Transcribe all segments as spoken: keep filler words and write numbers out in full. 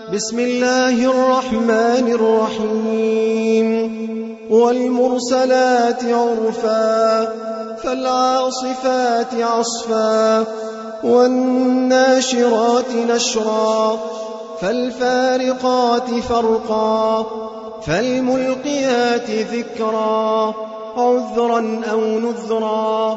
بسم الله الرحمن الرحيم والمرسلات عرفا فالعاصفات عصفا والناشرات نشرا فالفارقات فرقا فالملقيات ذكرا عذرا أو نذرا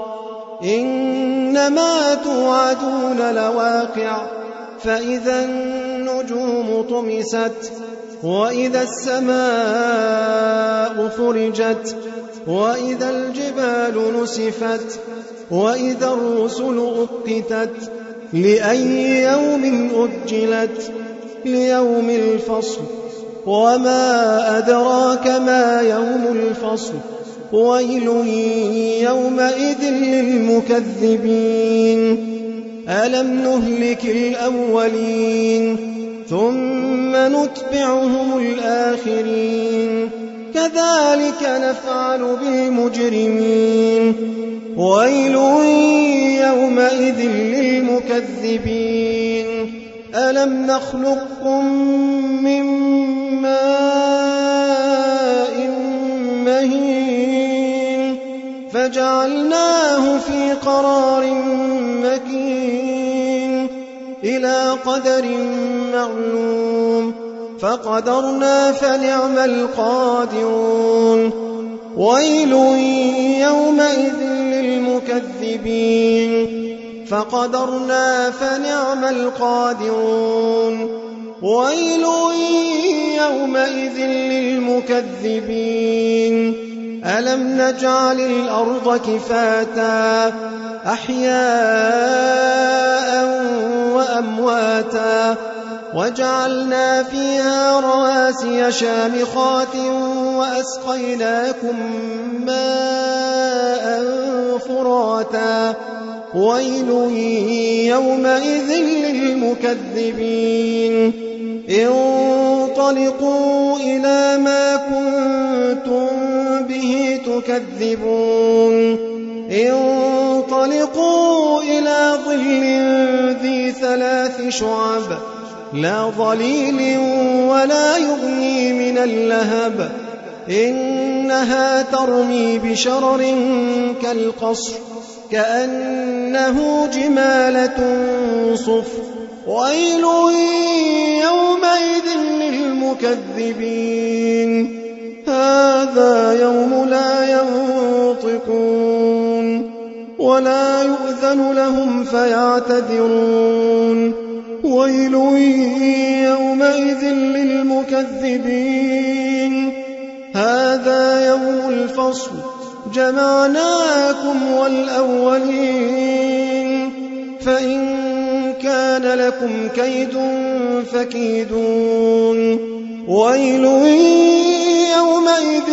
إنما توعدون لواقع فإذا النجوم طمست وإذا السماء فرجت وإذا الجبال نسفت وإذا الرسل أقتت لأي يوم أجلت ليوم الفصل وما أدراك ما يوم الفصل ويل يومئذ للمكذبين ألم نهلك الأولين ثم نتبعهم الآخرين كذلك نفعل بالمجرمين ويل يومئذ للمكذبين ألم نخلقكم من ماء مهين فجعلناه في قرار مكين إلى قدر معلوم فقدرنا فنعم القادرون ويل يومئذ للمكذبين فقدرنا فنعم القادرون ويل يومئذ للمكذبين ألم نجعل الأرض كفاتا أحياء وأمواتا وجعلنا فيها رواسي شامخات وأسقيناكم ماء فراتا ويل يومئذ للمكذبين انطلقوا إلى ما كنتم به تكذبون انطلقوا إلى ظل ذي ثلاث شعب لا ظليل ولا يغني من اللهب إنها ترمي بشرر كالقصر كأنه جمالة صفر ويل يومئذ للمكذبين هذا يوم لا ينطقون ولا يؤذن لهم فيعتذرون ويل يومئذ للمكذبين هذا يوم الفصل جمعناكم والأولين فإن كان لكم كيد فكيدون ويل يومئذ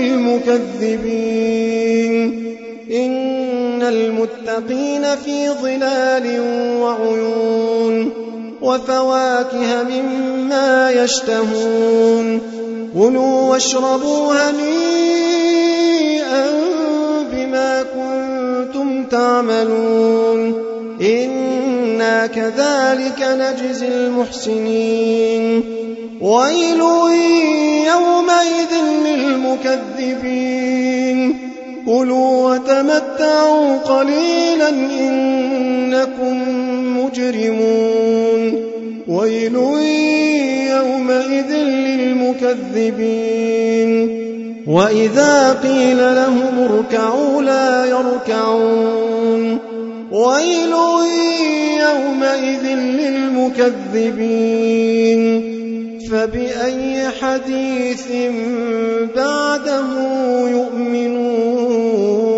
للمكذبين إن المتقين في ظلال وعيون وفواكه مما يشتهون كلوا واشربوا هنيئا بما كنتم تعملون إنا كذلك نجزي المحسنين ويل يومئذ للمكذبين كلوا وتمتعوا قليلا إنكم مجرمون ويل يومئذ للمكذبين وإذا قيل لهم اركعوا لا يركعون ويل يومئذ للمكذبين فبأي حديث بعده يؤمنون